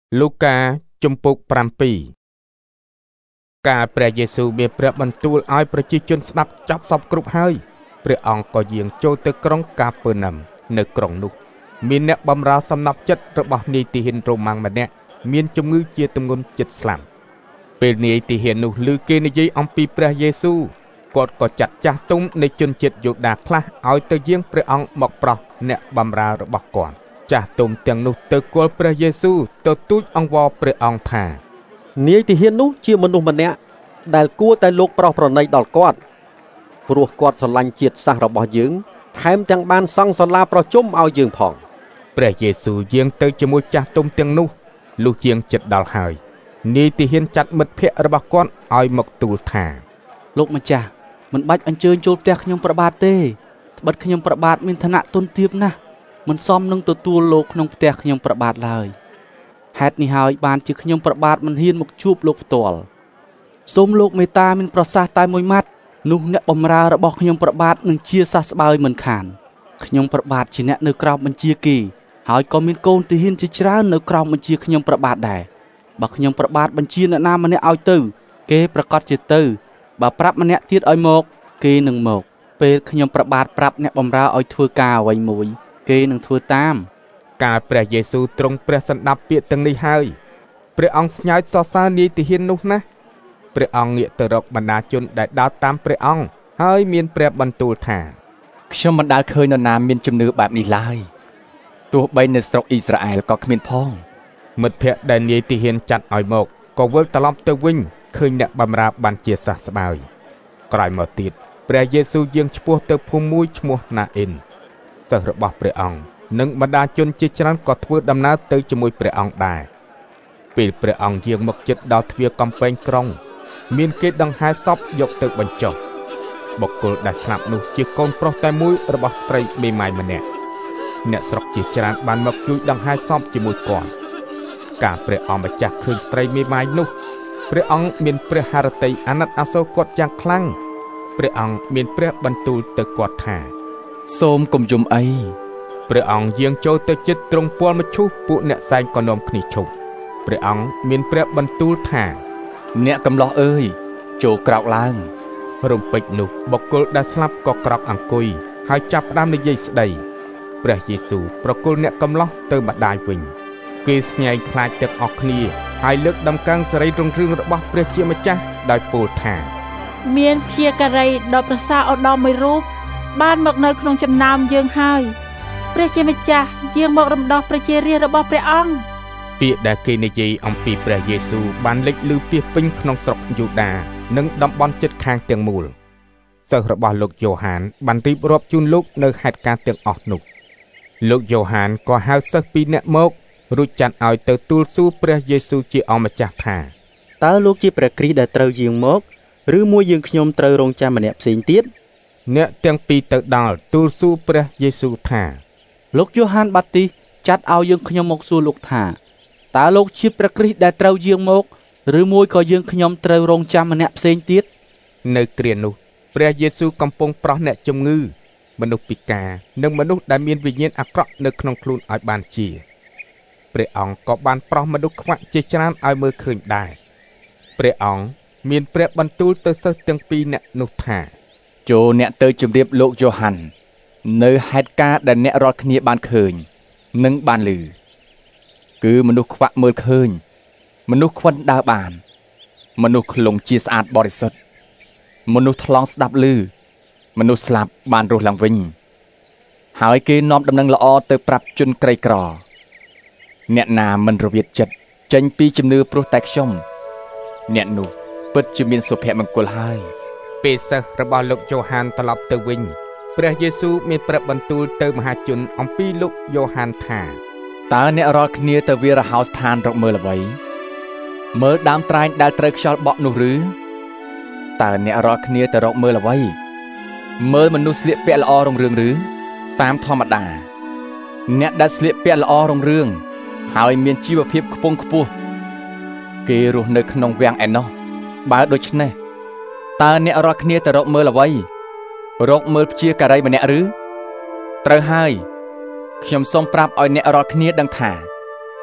លូកាជំពូក7ការព្រះយេស៊ូវមានព្រះបន្ទូលឲ្យប្រជាជនស្ដាប់ចាប់សពគ្រប់ហើយព្រះអង្គក៏យាងចូលទៅក្រុងកាពឺណាំនៅក្រុងនោះមានអ្នកបម្រើសំណប់ចិត្តរបស់នាយទាហានរ៉ូម៉ាំងម្នាក់មានជំងឺជាទម្ងន់ចិត្តស្លាប់ពេលនាយទាហាននោះឮគេនិយាយអំពីព្រះយេស៊ូវគាត់ក៏ចាត់ចាស់ទុំនៃជនជាតិយូដាខ្លះឲ្យទៅយាងព្រះអង្គមកប្រោសអ្នកបម្រើរបស់គាត់ចាស់ទុំទាំងនោះទៅគល់ព្រះយេស៊ូវទៅទូចអង្វរព្រះអង្គថានាយទាហាននោះជាមនុស្សម្នាក់ដែលគួរតែលោកប្រោសប្រណីដល់គាត់ព្រោះគាត់ស្រឡាញ់ជាតិសាសន៍របស់យើងថែមទាំងបានសង់សាលាប្រជុំឲ្យយើងផងព្រះយេស៊ូវយាងទៅជាមួយចាស់ទុំទាំងនោះលុះជាងចិត្តដល់ហើយនាយទាហានចាត់មិត្តភក្តិរបស់គាត់ឲ្យមកទូលថាលោកម្ចាស់មិនបាច់អញ្ជើញចូលផ្ទះខ្ញុំប្របាទទេត្បិតខ្ញុំប្របាទមានឋានៈទុនទាបណាស់មិនសមនឹងទទួលលោកក្នុងផ្ទះខ្ញុំប្របាទឡើយហេតុនេះហើយបានជាខ្ញុំប្របាទមិនហ៊ានមកជួបលោកផ្ទាល់សូមលោកមេត្តាមានប្រសាសន៍តែមួយម៉ាត់នោះអ្នកបម្រើរបស់ខ្ញុំប្របាទនឹងជាសះស្បើយមិនខានខ្ញុំប្របាទជាអ្នកនៅក្រោមបញ្ជាគេហើយក៏មានកូនទាហានជាច្រើននៅក្រោមបញ្ជាខ្ញុំប្របាទដែរបើខ្ញុំប្របាទបញ្ជាអ្នកណាម្នាក់ឲ្យទៅគេប្រកាសជាទៅបើប្រាប់ម្នាក់ទៀតឲ្យមកគេនឹងមកពេលខ្ញុំប្របាទប្រាប់អ្នកបម្រើឲ្យធ្វើការអ្វីមួយគេនឹងធ្វើតាមកាលព្រះយេស៊ូវទ្រង់ព្រះសណ្ដាប់ពាក្យទាំងនេះហើយព្រះអង្គស្ញើសរសើរនាយទាហាននោះណាស់ព្រះអង្គងាកទៅរកបណ្ដាជនដែលដើរតាមព្រះអង្គហើយមានព្រះបន្ទូលថាខ្ញុំមិនដែលឃើញនរណាមានជំនឿបែបនេះឡើយទោះបីនៅស្រុកអ៊ីស្រាអែលក៏គ្មានផងមិត្តភក្តិដែលនាយទាហានចាត់ឲ្យមកក៏វិលត្រឡប់ទៅវិញឃើញអ្នកបម្រើបានជាសះស្បើយក្រោយមកទៀតព្រះយេស៊ូវយាងឆ្ពោះទៅភូមិមួយឈ្មោះណាអ៊ីនសិស្សរបស់ព្រះអង្គនិងបណ្ដាជនជាច្រើនក៏ធ្វើដំណើរទៅជាមួយព្រះអង្គដែរពេលព្រះអង្គយាងមកជិតដល់ទ្វារកំពែងក្រុងមានគេដង្ហែសពយកទៅបញ្ចុះបុគ្គលដែលស្លាប់នោះជាកូនប្រុសតែមួយរបស់ស្ត្រីមេម៉ាយម្នាក់អ្នកស្រុកជាច្រើនបានមកជួយដង្ហែសពជាមួយគាត់កាលព្រះអង្គម្ចាស់ឃើញស្ត្រីមេម៉ាយនោះព្រះអង្គមានព្រះハរតីអាណិតអាសូរគាត់យ៉ាងខ្លាំងព្រះអង្គមានព្រះបន្ទូលទៅគាត់ថាសូមកុំយំអីព្រះអង្គយាងចូលទៅជិតទ្រង់ពលមឈូសពួកអ្នកសែងក៏នាំគ្នាឈប់ព្រះអង្គមានព្រះបន្ទូលថាអ្នកកំឡោះអើយចូលក្រោកឡើងរំពេចនោះបុគ្គលដែលស្លាប់ក៏ក្រោកអង្គុយហើយចាប់ផ្ដើមនិយាយស្ដីព្រះយេស៊ូវប្រគល់អ្នកកំឡោះទៅម្ដាយវិញគេស្ញែងខ្លាចទាំងអស់គ្នាហើយលើកដំកើងសេរីរុងរឿងរបស់ព្រះជាម្ចាស់ដោយពោលថាមានព្យាការីដ៏ប្រសើរឧត្តមមួយរូបបានមកនៅក្នុងចំណោមយើងហើយព្រះជាម្ចាស់យាងមករំដោះប្រជារាស្ត្ររបស់ព្រះអង្គពាក្យដែលគេនិយាយអំពីព្រះយេស៊ូវបានលេចឮពាសពេញក្នុងស្រុកយូដានិងតំបន់ជិតខាងទាំងមូលសិស្សរបស់លោកយ៉ូហានបានរៀបរាប់ជូនលោកនៅហេតុការណ៍ទាំងអស់នោះលោកយ៉ូហានក៏ហៅសិស្សពីរនាក់មករួចចាត់ឲ្យទៅទូលសួរព្រះយេស៊ូវជាអម្ចាស់ថាតើលោកជាព្រះគ្រីស្ទដែលត្រូវយាងមកឬមួយយើងខ្ញុំត្រូវរងចាំម្នាក់ផ្សេងទៀតអ្នកទាំងពីរទៅដល់ទូលសួរព្រះយេស៊ូវថាលោកយ៉ូហានបាទីសចាត់ឲ្យយើងខ្ញុំមកសួរលោកថាតើលោកជាព្រះគ្រីស្ទដែលត្រូវយាងមកឬមួយក៏យើងខ្ញុំត្រូវរងចាំម្នាក់ផ្សេងទៀតនៅគ្រានោះព្រះយេស៊ូវកំពុងប្រោសអ្នកជំងឺមនុស្សពិការនិងមនុស្សដែលមានវិញ្ញាណអាក្រក់នៅក្នុងខ្លួនឲ្យបានជាព្រះអង្គក៏បានប្រោសមនុស្សខ្វាក់ជាច្រើនឲ្យមើលឃើញដែរព្រះអង្គមានព្រះបន្ទូលទៅសិស្សទាំងពីរនាក់នោះថាចូលអ្នកទៅជម្រាបលោកយ៉ូហាននៅហេតុការណ៍ដែលអ្នករាល់គ្នាបានឃើញនិងបានឮគឺមនុស្សខ្វាក់មើលឃើញមនុស្សខ្វិនដើរបានមនុស្សខ្លងជាស្អាតបរិសុទ្ធមនុស្សថ្លង់ស្ដាប់ឮមនុស្សស្លាប់បានរស់ឡើងវិញហើយគេនាំដំណឹងល្អទៅប្រាប់ជនក្រីក្រអ្នកណាមិនរវិតចិត្តចេញពីជំនឿព្រោះតែខ្ញុំអ្នកនោះពិតជាមានសុភមង្គលហើយពេលសិស្សរបស់លោកយ៉ូហានត្រឡប់ទៅវិញព្រះយេស៊ូវមានព្រះបន្ទូលទៅមហាជនអំពីលោកយ៉ូហានថាតើអ្នករាល់គ្នាទៅវាលរហោស្ថានរកមើលអ្វីមើលដើមត្រែងដែលត្រូវខ្យល់បក់នោះឬតើអ្នករាល់គ្នាទៅរកមើលអ្វីមើលមនុស្សស្លៀកពាក់ល្អរុងរឿងឬតាមធម្មតាអ្នកដែលស្លៀកពាក់ល្អរុងរឿងហើយមានជីវភាពខ្ពង់ខ្ពស់គេរស់នៅក្នុងវាំងឯណោះបើដូច្នេះតើអ្នករាល់គ្នាទៅរកមើលអ្វីរកមើលព្យាការីម្នាក់ឬត្រូវហើយខ្ញុំសូមប្រាប់ឲ្យអ្នករាល់គ្នាដឹងថា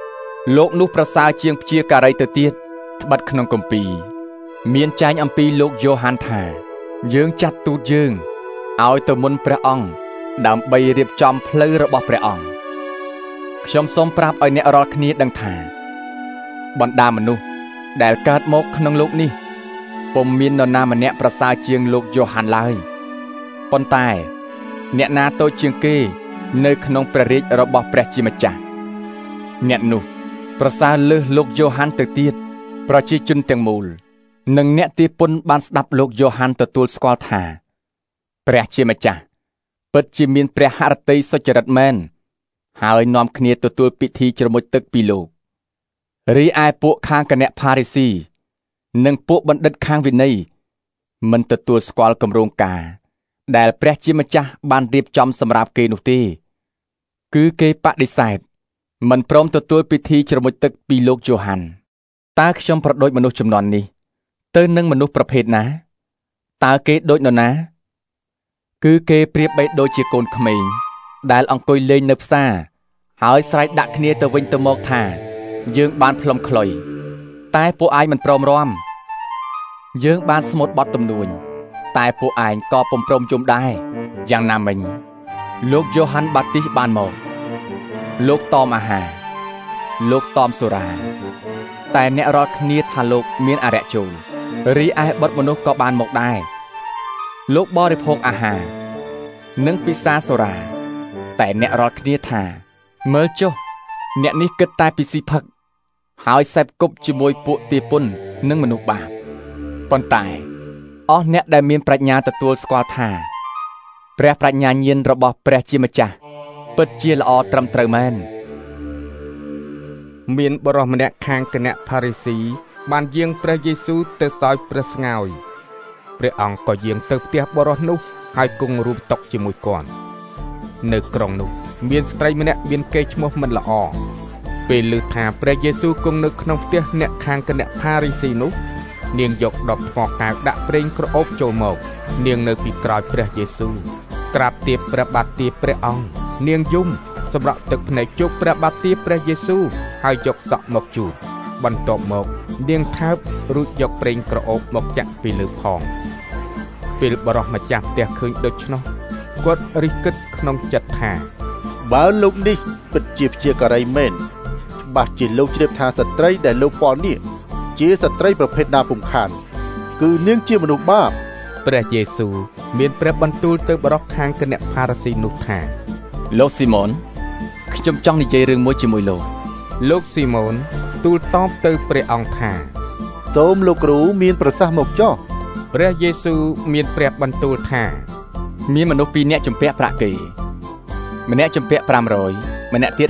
លោកនោះប្រសើរជាងព្យាការីទៅទៀតត្បិតក្នុងគម្ពីរមានចែងអំពីលោកយ៉ូហានថាយើងចាត់ទូតយើងឲ្យទៅមុនព្រះអង្គដើម្បីរៀបចំផ្លូវរបស់ព្រះអង្គខ្ញុំសូមប្រាប់ឲ្យអ្នករាល់គ្នាដឹងថាបណ្ដាមនុស្សដែលកើតមកក្នុងលោកនេះពុំមាននរណាម្នាក់ប្រសើរជាងលោកយ៉ូហានឡើយប៉ុន្តែអ្នកណាតូចជាងគេនៅក្នុងព្រះរាជរបស់ព្រះជាម្ចាស់អ្នកនោះប្រសើរលើសលោកយ៉ូហានទៅទៀតប្រជាជនទាំងមូលនិងអ្នកទាពុនបានស្ដាប់លោកយ៉ូហានទទួលស្គាល់ថាព្រះជាម្ចាស់ពិតជាមានព្រះហឫទ័យសុចរិតមែនហើយនាំគ្នាទទួលពិធីជ្រមុជទឹកពីលោករីឯពួកខាងគណៈផារីស៊ីនិងពួកបណ្ឌិតខាងវិន័យមិនទទួលស្គាល់គម្រោងការដែលព្រះជាម្ចាស់បានរៀបចំសម្រាប់គេនោះទេគឺគេបដិសេធមិនព្រមទទួលពិធីជ្រមុជទឹកពីលោកយ៉ូហានតើខ្ញុំប្រដូចមនុស្សជំនាន់នេះទៅនឹងមនុស្សប្រភេទណាតើគេដូចនរណាគឺគេប្រៀបបីដូចជាកូនក្មេងដែលអង្គុយលេងនៅផ្សារហើយស្រែកដាក់គ្នាទៅវិញទៅមកថាយើងបានផ្លុំខ្លុយតែពួកឯងមិនព្រមរាំយើងបានស្មូតបត់ទំនួញតែពួកឯងក៏ពុំព្រមជុំដែរយ៉ាងណាមិញលោកយ៉ូហានបាទីសបានមកលោកតមអាហារលោកតមសូរាតែអ្នករាល់គ្នាថាលោកមានអរិយចូលរីឯបុត្រមនុស្សក៏បានមកដែរលោកបរិភោគអាហារនិងពិសាសូរាតែអ្នករាល់គ្នាថាមើលចុះអ្នកនេះគិតតែពីស៊ីផឹកហើយសេពគប់ជាមួយពួកទាពុននិងមនុស្សបាបប៉ុន្តែអស់អ្នកដែលមានប្រាជ្ញាទទួលស្គាល់ថាព្រះប្រាជ្ញាញាណរបស់ព្រះជាម្ចាស់ពិតជាល្អត្រឹមត្រូវមែនមានបរិសុទ្ធម្នាក់ខាងគណៈផារីស៊ីបានយាងព្រះយេស៊ូវទៅសោយព្រះស្ងោយព្រះអង្គក៏យាងទៅផ្ទះបរិសុទ្ធនោះហើយគង់រួមតុជាមួយគាត់នៅក្រុងនោះមានស្ត្រីម្នាក់មានកេរ្តិ៍ឈ្មោះមិនល្អពេលឮថាព្រះយេស៊ូវគង់នៅក្នុងផ្ទះអ្នកខាងគណៈផារីស៊ីនោះនាងយកដបថ្មកែវដាក់ប្រេងក្រអូបចូលមកនាងនៅពីក្រោយព្រះយេស៊ូវក្រាបទាបព្រះបាទទាបព្រះអង្គនាងយំសម្រក់ទឹកភ្នែកជោគព្រះបាទទាបព្រះយេស៊ូវហើយយកសក់មកជូតបន្ទាប់មកនាងថើបរួចយកប្រេងក្រអូបមកចាក់ពីលើផងពេលបរិសុទ្ធម្ចាស់ផ្ទះឃើញដូច្នោះគាត់រិះគិតក្នុងចិត្តថាបើលោកនេះពិតជាព្យាការីមែនច្បាស់ជាលោកជ្រាបថាស្ត្រីដែលលោកពាល់នេះជាស្ត្រីប្រភេទណាពុំខានគឺនាងជាមនុស្សបាបព្រះយេស៊ូវមានព្រះបន្ទូលទៅបរិសុទ្ធខាងគណៈផារីស៊ីនោះថាលោកស៊ីម៉ូនខ្ញុំចង់និយាយរឿងមួយជាមួយលោកស៊ីម៉ូនទូលតបទៅព្រះអង្គថាសូមលោកគ្រូមានប្រសាសន៍មកចុះព្រះយេស៊ូវមានព្រះបន្ទូលថាមានមនុស្ស2នាក់ជំពាក់ប្រាក់គេម្នាក់ជំពាក់500ម្នាក់ទៀត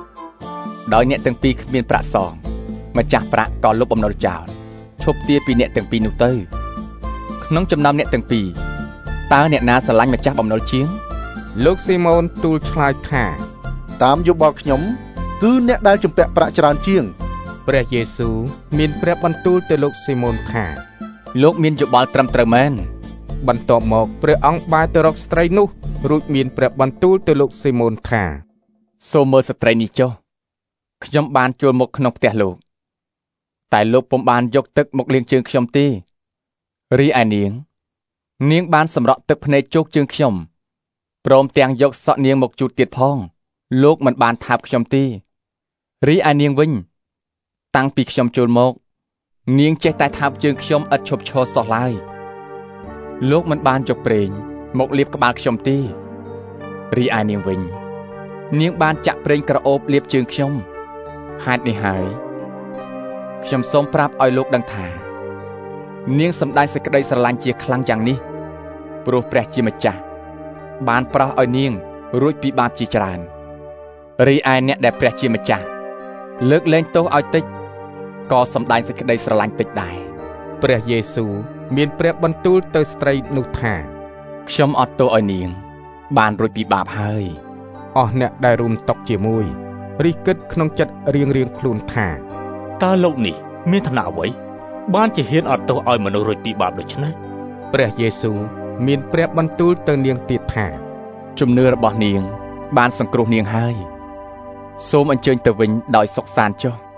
50ដោយអ្នកទាំងពីរគ្មានប្រាក់សងម្ចាស់ប្រាក់ក៏លុបបំណុលចោលឈប់ទាពីអ្នកទាំងពីរនោះទៅក្នុងចំណោមអ្នកទាំងពីរតើអ្នកណាស្រឡាញ់ម្ចាស់បំណុលជាងលោកស៊ីម៉ូនទូលឆ្លើយថាតាមយោបល់ខ្ញុំគឺអ្នកដែលជំពាក់ប្រាក់ច្រើនជាងព្រះយេស៊ូវមានព្រះបន្ទូលទៅលោកស៊ីម៉ូនថាលោកមានយោបល់ត្រឹមត្រូវមែនបន្ទាប់មកព្រះអង្គបែរទៅរកស្ត្រីនោះរួចមានព្រះបន្ទូលទៅលោកស៊ីម៉ូនថាសូមមើលស្ត្រីនេះចុះខ្ញុំបានចូលមកក្នុងផ្ទះលោកតែលោកពុំបានយកទឹកមកលាងជើងខ្ញុំទេរីឯនាងបានសម្រក់ទឹកភ្នែកជោគជើងខ្ញុំព្រមទាំងយកសក់នាងមកជូតទៀតផងលោកមិនបានថើបខ្ញុំទេរីឯនាងវិញតាំងពីខ្ញុំចូលមកនាងចេះតែថើបជើងខ្ញុំឥតឈប់ឈរសោះឡើយលោកមិនបានយកប្រេងមកលាបក្បាលខ្ញុំទេរីឯនាងវិញនាងបានចាក់ប្រេងក្រអូបលាបជើងខ្ញុំហេតុនេះហើយខ្ញុំសូមប្រាប់ឲ្យលោកដឹងថានាងសម្ដែងសេចក្តីស្រឡាញ់ជាខ្លាំងយ៉ាងនេះព្រោះព្រះជាម្ចាស់បានប្រោសឲ្យនាងរួចពីបាបជាច្រើនរីឯអ្នកដែលព្រះជាម្ចាស់លើកលែងទោសឲ្យតិចក៏សម្ដែងសេចក្តីស្រឡាញ់តិចដែរព្រះយេស៊ូវមានព្រះបន្ទូលទៅស្ត្រីនោះថាខ្ញុំអត់ទោសឲ្យនាងបានរួចពីបាបហើយអស់អ្នកដែលរួមតុជាមួយរិះគិតក្នុងចិត្តរៀងខ្លួនថាតើលោកនេះមានឋានៈអ្វីបានជាហ៊ានអត់ទោសឲ្យមនុស្សរួចពីបាបដូច្នេះព្រះយេស៊ូវមានព្រះបន្ទូលទៅនាងទៀតថាជំនឿរបស់នាងបានសង្គ្រោះនាងហើយសូមអញ្ជើញទៅវិញដោយសុខសាន្តចុះ